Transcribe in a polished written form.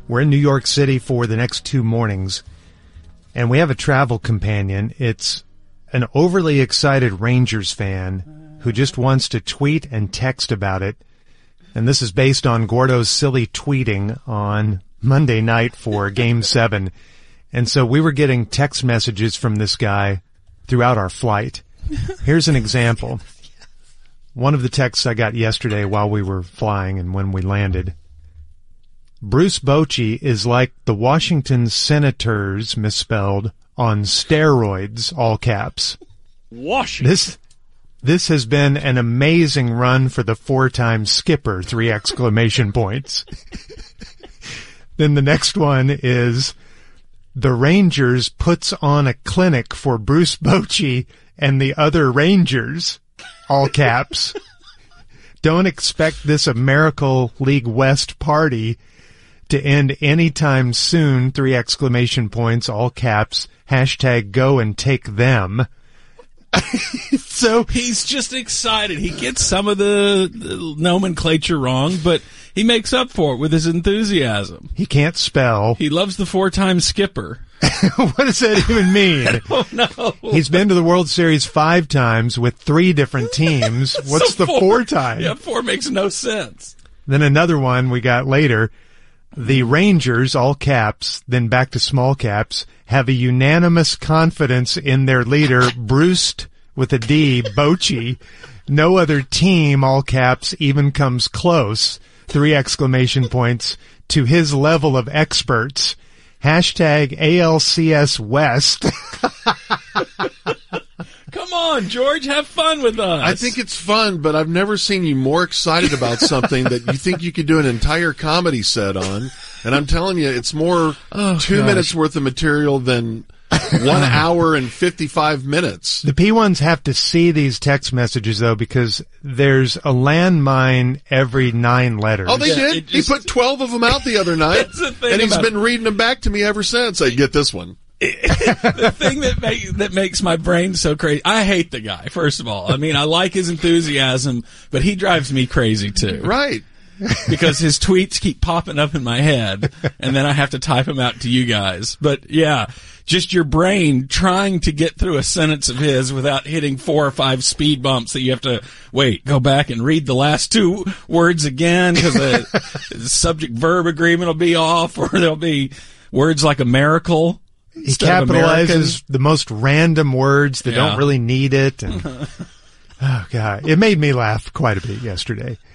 We're in New York City for the next 2 mornings, and we have a travel companion. It's an overly excited Rangers fan who just wants to tweet and text about it. And this is based on Gordo's silly tweeting on Monday night for Game 7. And so we were getting text messages from this guy throughout our flight. Here's an example. One of the texts I got yesterday while we were flying and when we landed. Bruce Bochy is like the Washington Senators, misspelled, on steroids, all caps. Washington. This has been an amazing run for the 4-time skipper, 3 exclamation points. Then the next one is, the Rangers puts on a clinic for Bruce Bochy and the other Rangers, all caps. Don't expect this American League West party to end anytime soon, 3 exclamation points, all caps, hashtag go and take them. So he's just excited. He gets some of the nomenclature wrong, but he makes up for it with his enthusiasm. He can't spell. He loves the 4-time skipper. What does that even mean? Oh, no. He's been to the World Series 5 times with 3 different teams. What's So the 4 time? Yeah, 4 makes no sense. Then another one we got later. The Rangers, all caps, then back to small caps, have a unanimous confidence in their leader, Bruce, with a D, Bochy. No other team, all caps, even comes close, 3 exclamation points, to his level of experts. Hashtag ALCS West. Come on, George, have fun with us. I think it's fun, but I've never seen you more excited about something that you think you could do an entire comedy set on. And I'm telling you, it's more 2 minutes worth of material than 1 hour and 55 minutes. The P1s have to see these text messages, though, because there's a landmine every 9 letters. Oh, they did? He put 12 of them out the other night, and he's been reading them back to me ever since. I get this one. The thing that makes my brain so crazy, I hate the guy, first of all. I mean, I like his enthusiasm, but he drives me crazy, too. Right. Because his tweets keep popping up in my head, and then I have to type them out to you guys. But, yeah, just your brain trying to get through a sentence of his without hitting 4 or 5 speed bumps that you have to, go back and read the last 2 words again because the subject-verb agreement will be off, or there'll be words like a miracle. He capitalizes the most random words that don't really need it. And, oh, God. It made me laugh quite a bit yesterday.